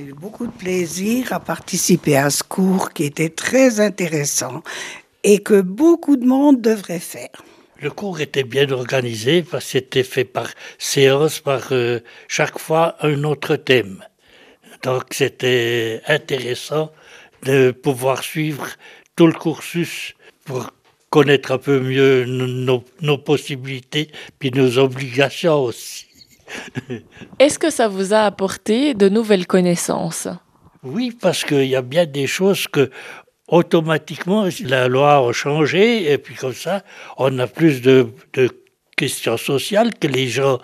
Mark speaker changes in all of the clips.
Speaker 1: eu beaucoup de plaisir à participer à ce cours qui était très intéressant et que beaucoup de monde devrait faire.
Speaker 2: Le cours était bien organisé parce que c'était fait par séance, chaque fois un autre thème. Donc c'était intéressant de pouvoir suivre tout le cursus pour connaître un peu mieux nos possibilités puis nos obligations aussi.
Speaker 3: Est-ce que ça vous a apporté de nouvelles connaissances?
Speaker 2: Oui, parce qu'il y a bien des choses que automatiquement la loi a changé et puis comme ça on a plus de questions sociales que les gens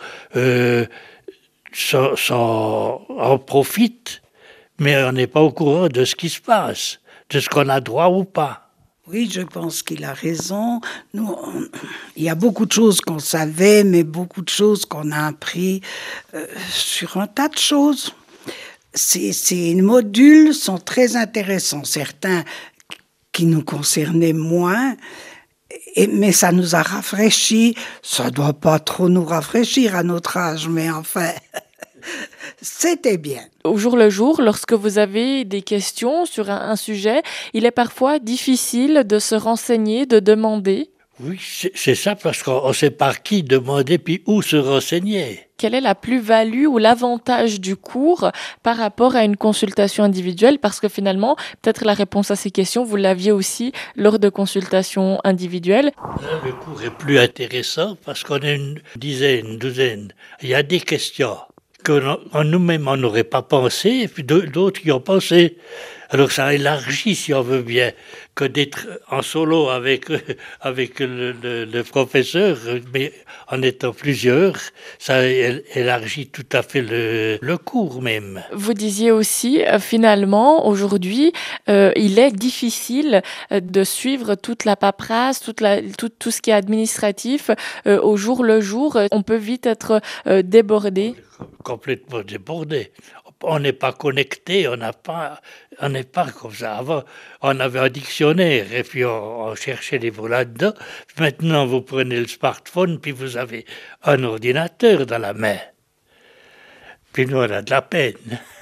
Speaker 2: en profitent, mais on n'est pas au courant de ce qui se passe, de ce qu'on a droit ou pas.
Speaker 1: Oui, je pense qu'il a raison. Nous, il y a beaucoup de choses qu'on savait, mais beaucoup de choses qu'on a appris sur un tas de choses. Ces modules sont très intéressants, certains qui nous concernaient moins, mais ça nous a rafraîchis. Ça ne doit pas trop nous rafraîchir à notre âge, mais enfin, c'était bien.
Speaker 3: Au jour le jour, lorsque vous avez des questions sur un sujet, il est parfois difficile de se renseigner, de demander.
Speaker 2: Oui, c'est ça, parce qu'on ne sait par qui demander puis où se renseigner.
Speaker 3: Quelle est la plus-value ou l'avantage du cours par rapport à une consultation individuelle? Parce que finalement, peut-être la réponse à ces questions, vous l'aviez aussi lors de consultations individuelles.
Speaker 2: Là, le cours est plus intéressant parce qu'on est une dizaine, une douzaine. Il y a des questions que nous-mêmes on n'aurait pas pensé, et puis d'autres qui ont pensé. Alors ça élargit, si on veut bien, que d'être en solo avec le professeur, mais en étant plusieurs, ça élargit tout à fait le cours même.
Speaker 3: Vous disiez aussi, finalement, aujourd'hui, il est difficile de suivre toute la paperasse, tout ce qui est administratif au jour le jour. On peut vite être débordé.
Speaker 2: Complètement débordé. On n'est pas connecté, on n'est pas comme ça. Avant, on avait un dictionnaire et puis on cherchait les mots là-dedans. Maintenant, vous prenez le smartphone puis vous avez un ordinateur dans la main. Puis nous, on a de la peine.